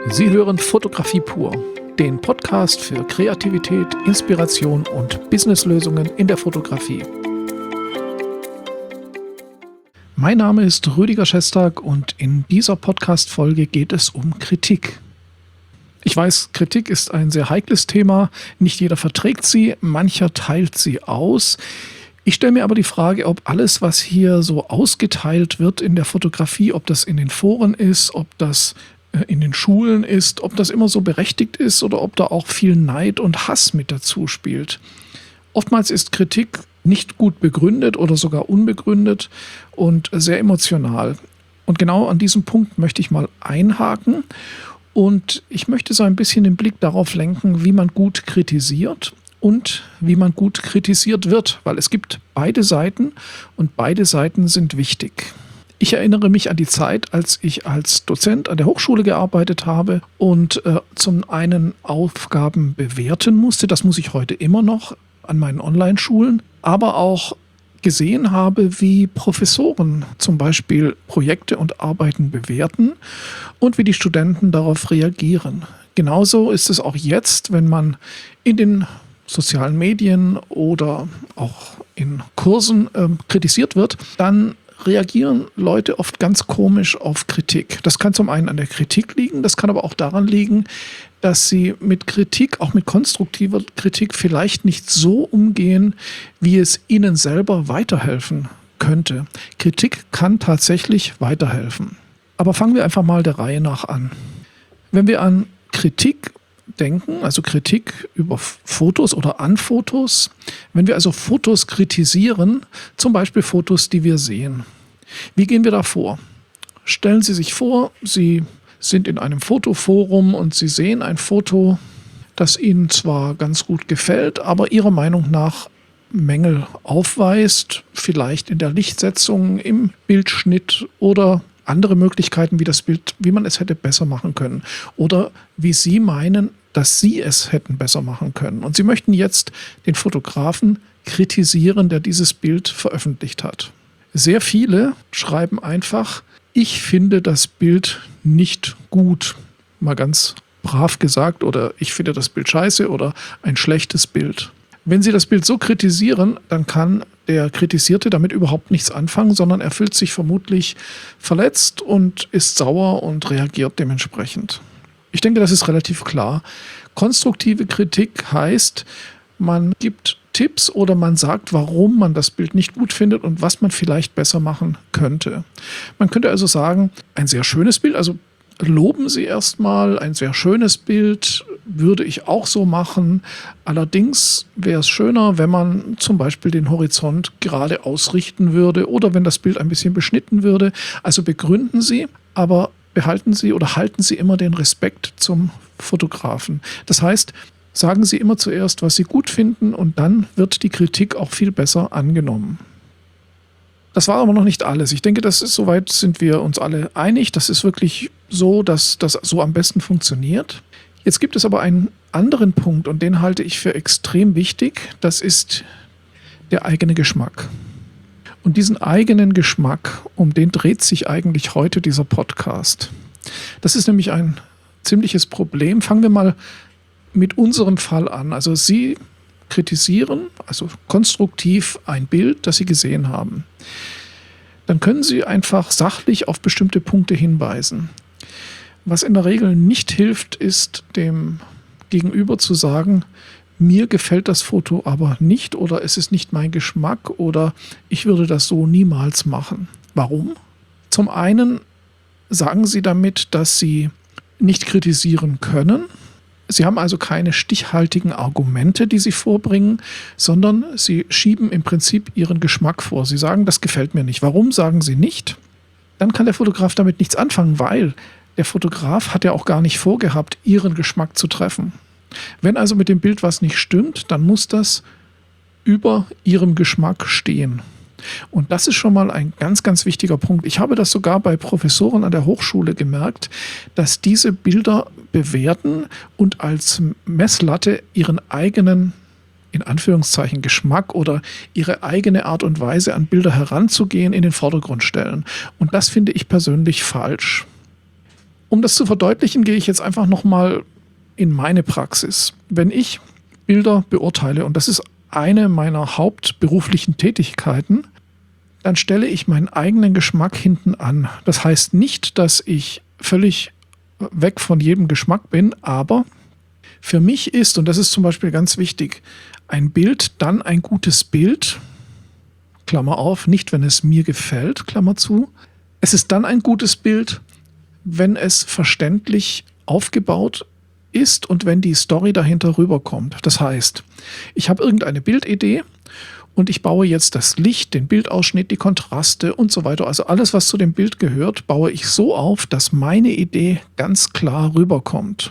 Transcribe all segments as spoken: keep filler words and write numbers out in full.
Sie hören Fotografie pur, den Podcast für Kreativität, Inspiration und Businesslösungen in der Fotografie. Mein Name ist Rüdiger Schestag und in dieser Podcast-Folge geht es um Kritik. Ich weiß, Kritik ist ein sehr heikles Thema, nicht jeder verträgt sie, mancher teilt sie aus. Ich stelle mir aber die Frage, ob alles, was hier so ausgeteilt wird in der Fotografie, ob das in den Foren ist, ob das in den Schulen ist, ob das immer so berechtigt ist oder ob da auch viel Neid und Hass mit dazu spielt. Oftmals ist Kritik nicht gut begründet oder sogar unbegründet und sehr emotional. Und genau an diesem Punkt möchte ich mal einhaken und ich möchte so ein bisschen den Blick darauf lenken, wie man gut kritisiert und wie man gut kritisiert wird, weil es gibt beide Seiten und beide Seiten sind wichtig. Ich erinnere mich an die Zeit, als ich als Dozent an der Hochschule gearbeitet habe und äh, zum einen Aufgaben bewerten musste, das muss ich heute immer noch an meinen Online-Schulen, aber auch gesehen habe, wie Professoren zum Beispiel Projekte und Arbeiten bewerten und wie die Studenten darauf reagieren. Genauso ist es auch jetzt, wenn man in den sozialen Medien oder auch in Kursen äh, kritisiert wird, dann reagieren Leute oft ganz komisch auf Kritik. Das kann zum einen an der Kritik liegen, das kann aber auch daran liegen, dass sie mit Kritik, auch mit konstruktiver Kritik, vielleicht nicht so umgehen, wie es ihnen selber weiterhelfen könnte. Kritik kann tatsächlich weiterhelfen. Aber fangen wir einfach mal der Reihe nach an. Wenn wir an Kritik denken, also Kritik über Fotos oder an Fotos, wenn wir also Fotos kritisieren, zum Beispiel Fotos, die wir sehen. Wie gehen wir da vor? Stellen Sie sich vor, Sie sind in einem Fotoforum und Sie sehen ein Foto, das Ihnen zwar ganz gut gefällt, aber Ihrer Meinung nach Mängel aufweist, vielleicht in der Lichtsetzung, im Bildschnitt oder andere Möglichkeiten, wie das Bild, wie man es hätte besser machen können oder wie Sie meinen, dass Sie es hätten besser machen können. Und Sie möchten jetzt den Fotografen kritisieren, der dieses Bild veröffentlicht hat. Sehr viele schreiben einfach, ich finde das Bild nicht gut, mal ganz brav gesagt, oder ich finde das Bild scheiße oder ein schlechtes Bild. Wenn Sie das Bild so kritisieren, dann kann der Kritisierte damit überhaupt nichts anfangen, sondern er fühlt sich vermutlich verletzt und ist sauer und reagiert dementsprechend. Ich denke, das ist relativ klar. Konstruktive Kritik heißt, man gibt Tipps oder man sagt, warum man das Bild nicht gut findet und was man vielleicht besser machen könnte. Man könnte also sagen, ein sehr schönes Bild, also loben Sie erstmal, ein sehr schönes Bild würde ich auch so machen. Allerdings wäre es schöner, wenn man zum Beispiel den Horizont gerade ausrichten würde oder wenn das Bild ein bisschen beschnitten würde. Also begründen Sie, aber behalten Sie oder halten Sie immer den Respekt zum Fotografen. Das heißt, sagen Sie immer zuerst, was Sie gut finden und dann wird die Kritik auch viel besser angenommen. Das war aber noch nicht alles. Ich denke, das ist, soweit sind wir uns alle einig. Das ist wirklich so, dass das so am besten funktioniert. Jetzt gibt es aber einen anderen Punkt und den halte ich für extrem wichtig. Das ist der eigene Geschmack. Und diesen eigenen Geschmack, um den dreht sich eigentlich heute dieser Podcast. Das ist nämlich ein ziemliches Problem. Fangen wir mal mit unserem Fall an. Also Sie kritisieren, also konstruktiv ein Bild, das Sie gesehen haben. Dann können Sie einfach sachlich auf bestimmte Punkte hinweisen. Was in der Regel nicht hilft, ist dem Gegenüber zu sagen, mir gefällt das Foto aber nicht oder es ist nicht mein Geschmack oder ich würde das so niemals machen. Warum? Zum einen sagen Sie damit, dass Sie nicht kritisieren können. Sie haben also keine stichhaltigen Argumente, die Sie vorbringen, sondern Sie schieben im Prinzip Ihren Geschmack vor. Sie sagen, das gefällt mir nicht. Warum sagen Sie nicht? Dann kann der Fotograf damit nichts anfangen, weil der Fotograf hat ja auch gar nicht vorgehabt, Ihren Geschmack zu treffen. Wenn also mit dem Bild was nicht stimmt, dann muss das über Ihrem Geschmack stehen. Und das ist schon mal ein ganz, ganz wichtiger Punkt. Ich habe das sogar bei Professoren an der Hochschule gemerkt, dass diese Bilder bewerten und als Messlatte ihren eigenen, in Anführungszeichen, Geschmack oder ihre eigene Art und Weise an Bilder heranzugehen in den Vordergrund stellen. Und das finde ich persönlich falsch. Um das zu verdeutlichen, gehe ich jetzt einfach nochmal in meine Praxis. Wenn ich Bilder beurteile, und das ist eine meiner hauptberuflichen Tätigkeiten, dann stelle ich meinen eigenen Geschmack hinten an. Das heißt nicht, dass ich völlig weg von jedem Geschmack bin, aber für mich ist, und das ist zum Beispiel ganz wichtig, ein Bild dann ein gutes Bild, Klammer auf, nicht wenn es mir gefällt, Klammer zu. Es ist dann ein gutes Bild, wenn es verständlich aufgebaut ist und wenn die Story dahinter rüberkommt. Das heißt, ich habe irgendeine Bildidee und ich baue jetzt das Licht, den Bildausschnitt, die Kontraste und so weiter. Also alles, was zu dem Bild gehört, baue ich so auf, dass meine Idee ganz klar rüberkommt.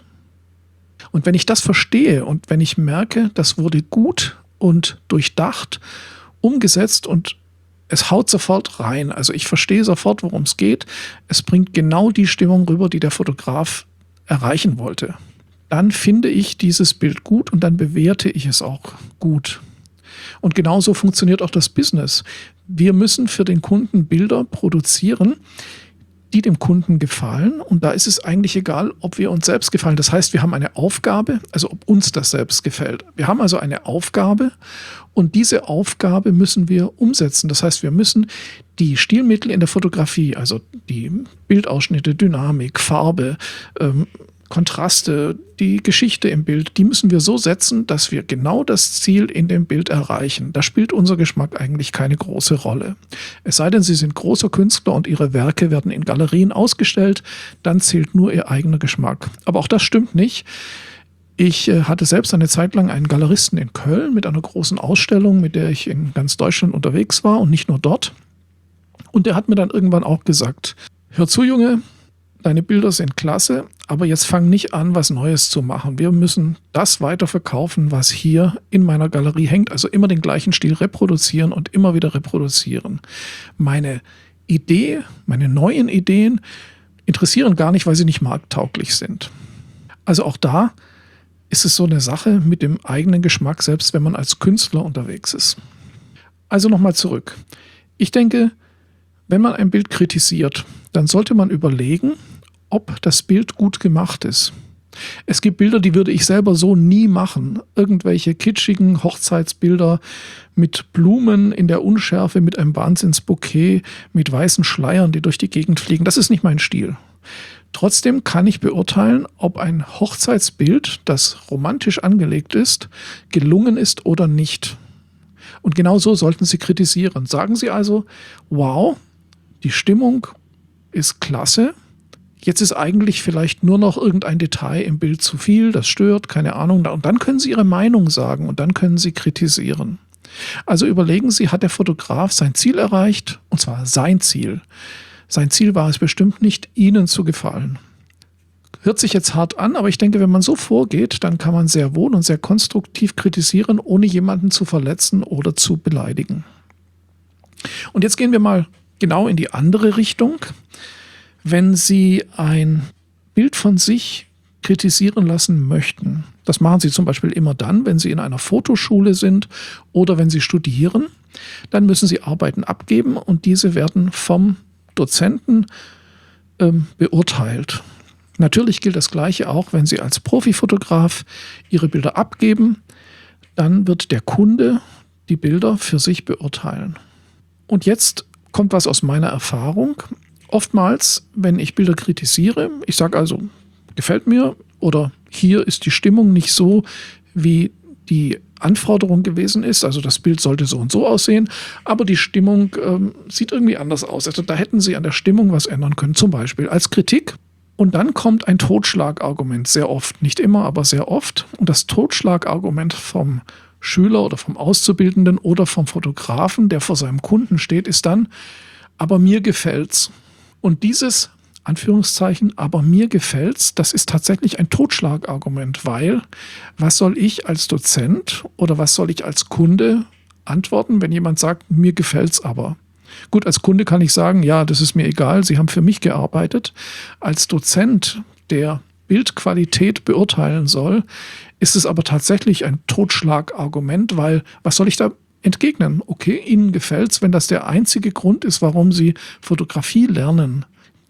Und wenn ich das verstehe und wenn ich merke, das wurde gut und durchdacht, umgesetzt und es haut sofort rein. Also ich verstehe sofort, worum es geht. Es bringt genau die Stimmung rüber, die der Fotograf erreichen wollte. Dann finde ich dieses Bild gut und dann bewerte ich es auch gut. Und genauso funktioniert auch das Business. Wir müssen für den Kunden Bilder produzieren, die dem Kunden gefallen. Und da ist es eigentlich egal, ob wir uns selbst gefallen. Das heißt, wir haben eine Aufgabe, also ob uns das selbst gefällt. Wir haben also eine Aufgabe und diese Aufgabe müssen wir umsetzen. Das heißt, wir müssen die Stilmittel in der Fotografie, also die Bildausschnitte, Dynamik, Farbe, ähm, Kontraste, die Geschichte im Bild, die müssen wir so setzen, dass wir genau das Ziel in dem Bild erreichen. Da spielt unser Geschmack eigentlich keine große Rolle. Es sei denn, Sie sind großer Künstler und Ihre Werke werden in Galerien ausgestellt, dann zählt nur Ihr eigener Geschmack. Aber auch das stimmt nicht. Ich äh, hatte selbst eine Zeit lang einen Galeristen in Köln mit einer großen Ausstellung, mit der ich in ganz Deutschland unterwegs war und nicht nur dort. Und der hat mir dann irgendwann auch gesagt, hör zu, Junge, deine Bilder sind klasse, aber jetzt fang nicht an, was Neues zu machen. Wir müssen das weiter verkaufen, was hier in meiner Galerie hängt. Also immer den gleichen Stil reproduzieren und immer wieder reproduzieren. Meine Idee, meine neuen Ideen interessieren gar nicht, weil sie nicht markttauglich sind. Also auch da ist es so eine Sache mit dem eigenen Geschmack, selbst wenn man als Künstler unterwegs ist. Also nochmal zurück. Ich denke, wenn man ein Bild kritisiert, dann sollte man überlegen, ob das Bild gut gemacht ist. Es gibt Bilder, die würde ich selber so nie machen. Irgendwelche kitschigen Hochzeitsbilder mit Blumen in der Unschärfe, mit einem Wahnsinnsbouquet, mit weißen Schleiern, die durch die Gegend fliegen. Das ist nicht mein Stil. Trotzdem kann ich beurteilen, ob ein Hochzeitsbild, das romantisch angelegt ist, gelungen ist oder nicht. Und genau so sollten Sie kritisieren. Sagen Sie also, wow, die Stimmung ist klasse. Jetzt ist eigentlich vielleicht nur noch irgendein Detail im Bild zu viel, das stört, keine Ahnung. Und dann können Sie Ihre Meinung sagen und dann können Sie kritisieren. Also überlegen Sie, hat der Fotograf sein Ziel erreicht? Und zwar sein Ziel. Sein Ziel war es bestimmt nicht, Ihnen zu gefallen. Hört sich jetzt hart an, aber ich denke, wenn man so vorgeht, dann kann man sehr wohl und sehr konstruktiv kritisieren, ohne jemanden zu verletzen oder zu beleidigen. Und jetzt gehen wir mal genau in die andere Richtung. Wenn Sie ein Bild von sich kritisieren lassen möchten, das machen Sie zum Beispiel immer dann, wenn Sie in einer Fotoschule sind oder wenn Sie studieren, dann müssen Sie Arbeiten abgeben und diese werden vom Dozenten ähm, beurteilt. Natürlich gilt das Gleiche auch, wenn Sie als Profifotograf Ihre Bilder abgeben, dann wird der Kunde die Bilder für sich beurteilen. Und jetzt kommt was aus meiner Erfahrung. Oftmals, wenn ich Bilder kritisiere, ich sage also, gefällt mir oder hier ist die Stimmung nicht so, wie die Anforderung gewesen ist, also das Bild sollte so und so aussehen, aber die Stimmung ähm, sieht irgendwie anders aus. Also da hätten Sie an der Stimmung was ändern können, zum Beispiel als Kritik. Und dann kommt ein Totschlagargument, sehr oft, nicht immer, aber sehr oft. Und das Totschlagargument vom Schüler oder vom Auszubildenden oder vom Fotografen, der vor seinem Kunden steht, ist dann, aber mir gefällt's. Und dieses, Anführungszeichen, aber mir gefällt's, das ist tatsächlich ein Totschlagargument, weil was soll ich als Dozent oder was soll ich als Kunde antworten, wenn jemand sagt, mir gefällt's aber? Gut, als Kunde kann ich sagen, ja, das ist mir egal, Sie haben für mich gearbeitet. Als Dozent, der Bildqualität beurteilen soll, ist es aber tatsächlich ein Totschlagargument, weil was soll ich da entgegnen? Okay, Ihnen gefällt's, wenn das der einzige Grund ist, warum Sie Fotografie lernen.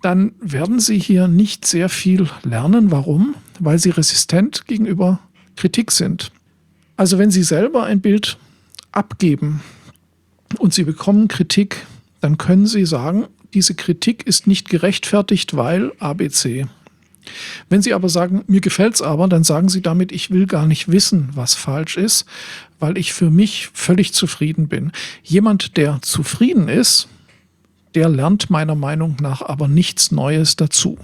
dann werden Sie hier nicht sehr viel lernen. Warum? Weil Sie resistent gegenüber Kritik sind. Also wenn Sie selber ein Bild abgeben und Sie bekommen Kritik, dann können Sie sagen, diese Kritik ist nicht gerechtfertigt, weil A B C. Wenn Sie aber sagen, mir gefällt's aber, dann sagen Sie damit, ich will gar nicht wissen, was falsch ist, weil ich für mich völlig zufrieden bin. Jemand, der zufrieden ist, der lernt meiner Meinung nach aber nichts Neues dazu.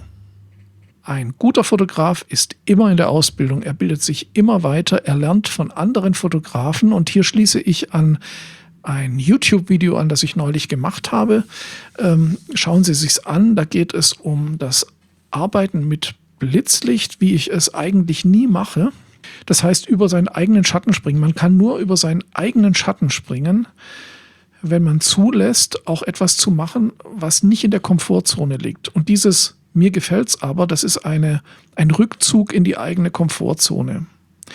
Ein guter Fotograf ist immer in der Ausbildung, er bildet sich immer weiter, er lernt von anderen Fotografen und hier schließe ich an ein YouTube-Video an, das ich neulich gemacht habe. Ähm, schauen Sie sich's an, da geht es um das Arbeiten mit Blitzlicht, wie ich es eigentlich nie mache. Das heißt, über seinen eigenen Schatten springen. Man kann nur über seinen eigenen Schatten springen, wenn man zulässt, auch etwas zu machen, was nicht in der Komfortzone liegt. Und dieses mir gefällt's aber, das ist eine, ein Rückzug in die eigene Komfortzone.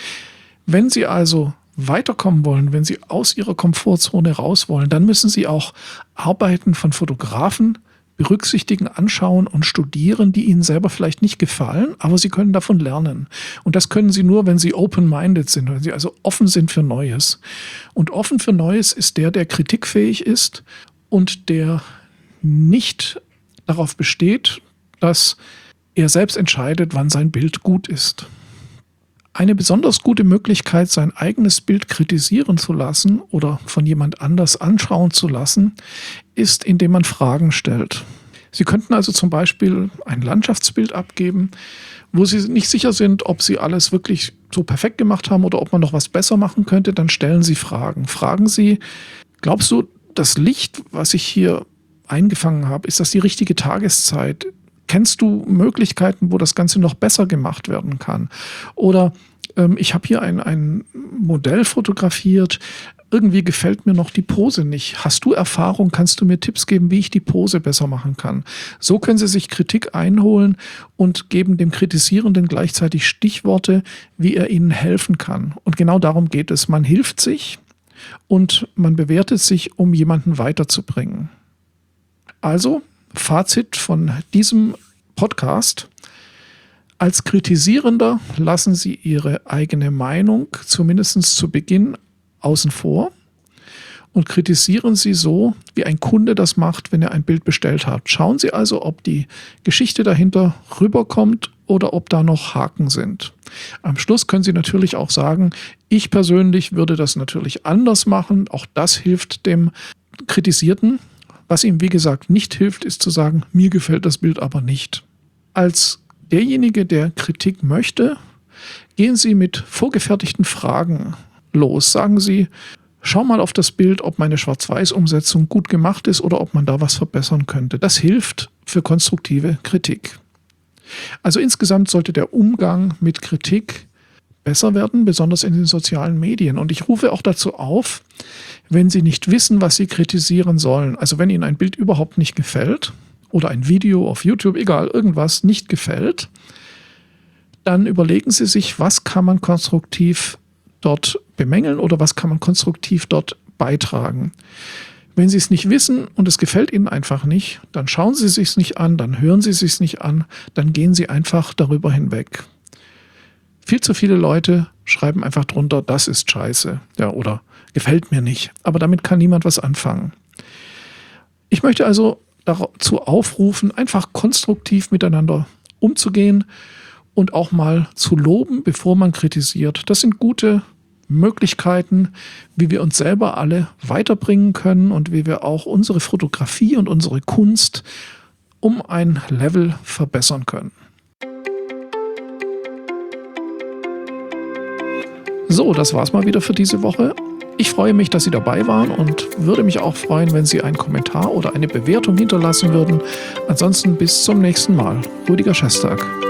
Wenn Sie also weiterkommen wollen, wenn Sie aus Ihrer Komfortzone raus wollen, dann müssen Sie auch Arbeiten von Fotografen berücksichtigen, anschauen und studieren, die Ihnen selber vielleicht nicht gefallen, aber Sie können davon lernen. Und das können Sie nur, wenn Sie open-minded sind, wenn Sie also offen sind für Neues. Und offen für Neues ist der, der kritikfähig ist und der nicht darauf besteht, dass er selbst entscheidet, wann sein Bild gut ist. Eine besonders gute Möglichkeit, sein eigenes Bild kritisieren zu lassen oder von jemand anders anschauen zu lassen, ist, indem man Fragen stellt. Sie könnten also zum Beispiel ein Landschaftsbild abgeben, wo Sie nicht sicher sind, ob Sie alles wirklich so perfekt gemacht haben oder ob man noch was besser machen könnte. Dann stellen Sie Fragen. Fragen Sie, glaubst du, das Licht, was ich hier eingefangen habe, ist das die richtige Tageszeit? Kennst du Möglichkeiten, wo das Ganze noch besser gemacht werden kann? Oder ähm, ich habe hier ein, ein Modell fotografiert, irgendwie gefällt mir noch die Pose nicht. Hast du Erfahrung, kannst du mir Tipps geben, wie ich die Pose besser machen kann? So können Sie sich Kritik einholen und geben dem Kritisierenden gleichzeitig Stichworte, wie er Ihnen helfen kann. Und genau darum geht es. Man hilft sich und man bewertet sich, um jemanden weiterzubringen. Also, Fazit von diesem Podcast: Als Kritisierender lassen Sie Ihre eigene Meinung zumindest zu Beginn außen vor und kritisieren Sie so, wie ein Kunde das macht, wenn er ein Bild bestellt hat. Schauen Sie also, ob die Geschichte dahinter rüberkommt oder ob da noch Haken sind. Am Schluss können Sie natürlich auch sagen, ich persönlich würde das natürlich anders machen. Auch das hilft dem Kritisierten. Was ihm, wie gesagt, nicht hilft, ist zu sagen, mir gefällt das Bild aber nicht. Als derjenige, der Kritik möchte, gehen Sie mit vorgefertigten Fragen los. Sagen Sie, schau mal auf das Bild, ob meine Schwarz-Weiß-Umsetzung gut gemacht ist oder ob man da was verbessern könnte. Das hilft für konstruktive Kritik. Also insgesamt sollte der Umgang mit Kritik besser werden, besonders in den sozialen Medien. Und ich rufe auch dazu auf, wenn Sie nicht wissen, was Sie kritisieren sollen, also wenn Ihnen ein Bild überhaupt nicht gefällt oder ein Video auf YouTube, egal, irgendwas nicht gefällt, dann überlegen Sie sich, was kann man konstruktiv dort bemängeln oder was kann man konstruktiv dort beitragen. Wenn Sie es nicht wissen und es gefällt Ihnen einfach nicht, dann schauen Sie es sich nicht an, dann hören Sie es sich nicht an, dann gehen Sie einfach darüber hinweg. Viel zu viele Leute schreiben einfach drunter, das ist scheiße, ja, oder gefällt mir nicht. Aber damit kann niemand was anfangen. Ich möchte also dazu aufrufen, einfach konstruktiv miteinander umzugehen und auch mal zu loben, bevor man kritisiert. Das sind gute Möglichkeiten, wie wir uns selber alle weiterbringen können und wie wir auch unsere Fotografie und unsere Kunst um ein Level verbessern können. So, das war's mal wieder für diese Woche. Ich freue mich, dass Sie dabei waren und würde mich auch freuen, wenn Sie einen Kommentar oder eine Bewertung hinterlassen würden. Ansonsten bis zum nächsten Mal. Rüdiger Schestag.